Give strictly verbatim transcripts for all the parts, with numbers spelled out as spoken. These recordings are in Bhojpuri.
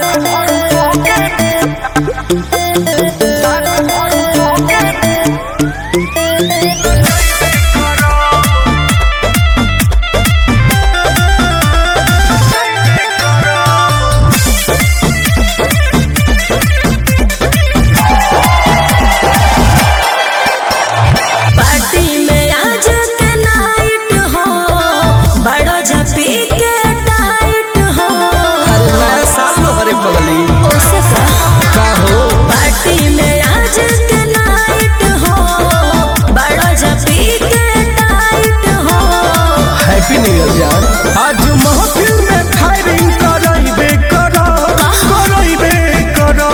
आज महफिल में फायरिंग करइबे करो करइबे करो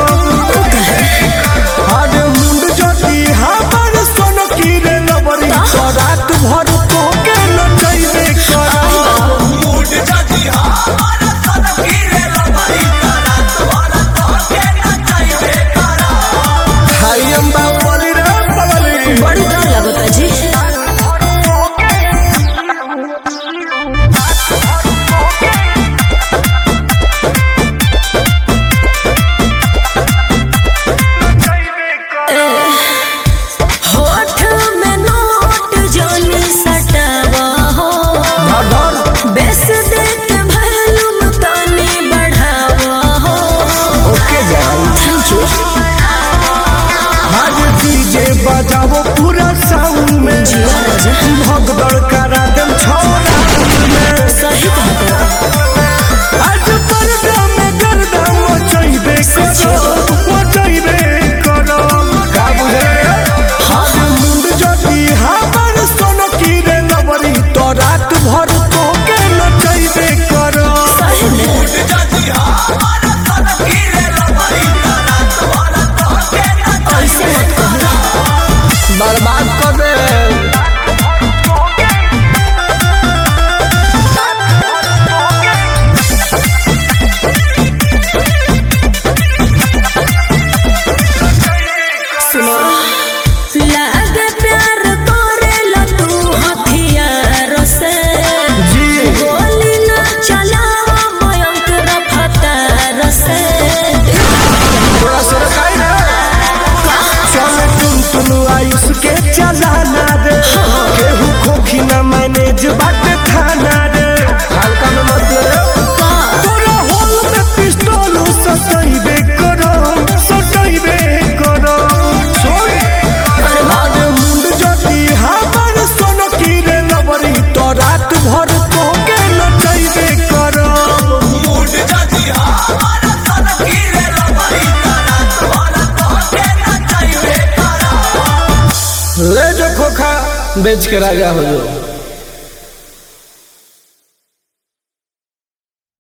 आज मुंड जदी हमर सोनो की रे लबरी रात भर तो के नचइबे करो मुंड जदी हमर सोनो की रे लबरी रात भर तो के नचइबे करो हाय अम्बा बोली रे बगली बड़ी डर लगता जी। बजाओ पूरा साउंड में भगदड़ करा दम छोड़ा में सही आज पर्दा में गर्दा मचइबे करो मचइबे करो का बुझे हाथ मुंड जदी हमर सोनो की रे लबरी तो रात भर तो के नचइबे करो मुंड जदी हमर सोनो की रे लबरी तो रात भर तो के नचइबे करो बर्बाद कर दे लागे प्यार करेला तू हथियार से गोली न चलावा मयंक रफ्तार से थोड़ा सा रखाई ना चल तुम तुम आयुष के चलाना रे केहू खोखी ना मैनेज बात थाना रे हल्का में मत ले तोरा होल में पिस्तौल सटाइबे करो सटाइबे करो सुन आज मुंड जदी हमर सोनो की रे लबरी तो रात भर तो के नचइबे करो मुंड जदी हमर सोनो की रे लबरी तो रात भर तो के नचइबे करो ले जो खोखा बेच के राजा हो जो।